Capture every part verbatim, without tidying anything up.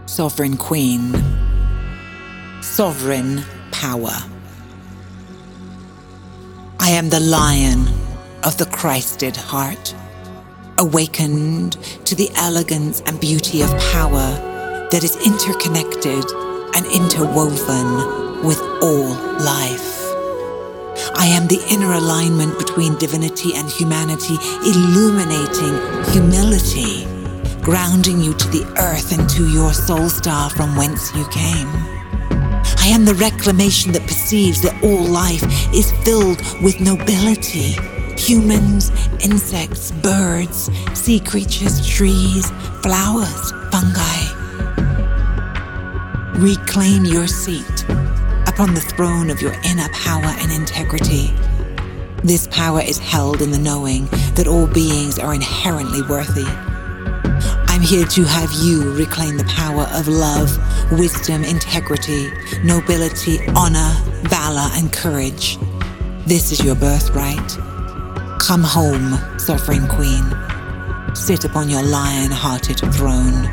Sovereign Queen. Sovereign power. I am the lion of the Christed heart, awakened to the elegance and beauty of power that is interconnected and interwoven with all life. I am the inner alignment between divinity and humanity, illuminating humility, grounding you to the earth and to your soul star from whence you came. I am the reclamation that perceives that all life is filled with nobility. Humans, insects, birds, sea creatures, trees, flowers, fungi. Reclaim your seat upon the throne of your inner power and integrity. This power is held in the knowing that all beings are inherently worthy. I'm here to have you reclaim the power of love, wisdom, integrity, nobility, honor, valor, and courage. This is your birthright. Come home, Sovereign Queen. Sit upon your lion-hearted throne.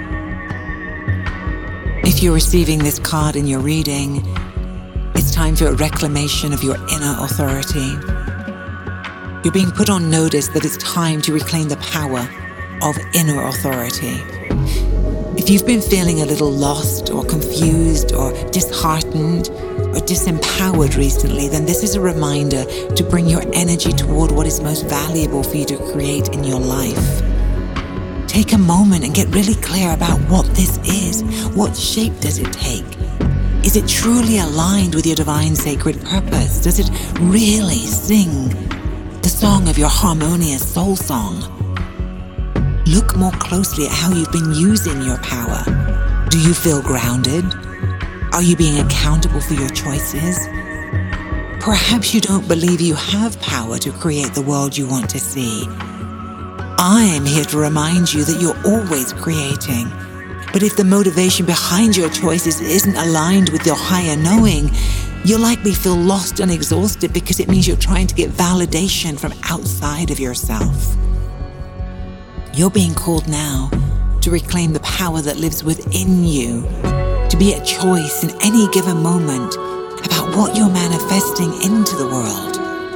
If you're receiving this card in your reading, it's time for a reclamation of your inner authority. You're being put on notice that it's time to reclaim the power of inner authority. If you've been feeling a little lost or confused or disheartened or disempowered recently, then this is a reminder to bring your energy toward what is most valuable for you to create in your life. Take a moment and get really clear about what this is. What shape does it take? Is it truly aligned with your divine sacred purpose? Does it really sing the song of your harmonious soul song? Look more closely at how you've been using your power. Do you feel grounded? Are you being accountable for your choices? Perhaps you don't believe you have power to create the world you want to see. I am here to remind you that you're always creating. But if the motivation behind your choices isn't aligned with your higher knowing, you'll likely feel lost and exhausted because it means you're trying to get validation from outside of yourself. You're being called now to reclaim the power that lives within you, to be at choice in any given moment about what you're manifesting into the world.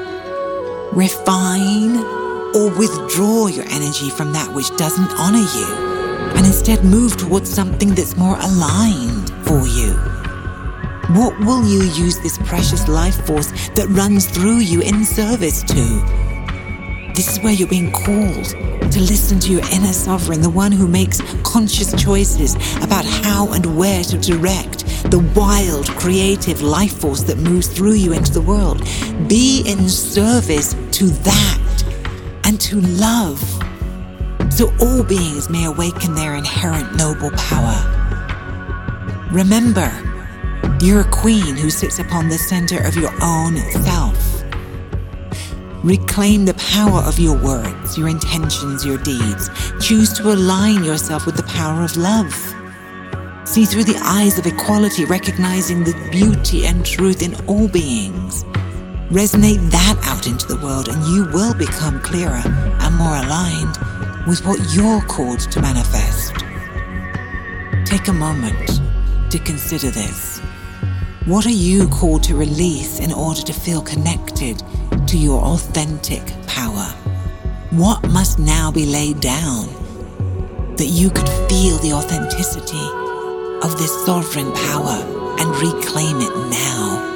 Refine or withdraw your energy from that which doesn't honor you, and instead move towards something that's more aligned for you. What will you use this precious life force that runs through you in service to? This is where you're being called to listen to your inner sovereign, the one who makes conscious choices about how and where to direct the wild, creative life force that moves through you into the world. Be in service to that and to love, so all beings may awaken their inherent noble power. Remember, you're a queen who sits upon the center of your own self. Reclaim the power of your words, your intentions, your deeds. Choose to align yourself with the power of love. See through the eyes of equality, recognizing the beauty and truth in all beings. Resonate that out into the world, and you will become clearer and more aligned with what you're called to manifest. Take a moment to consider this. What are you called to release in order to feel connected to your authentic power? What must now be laid down that you could feel the authenticity of this sovereign power and reclaim it now?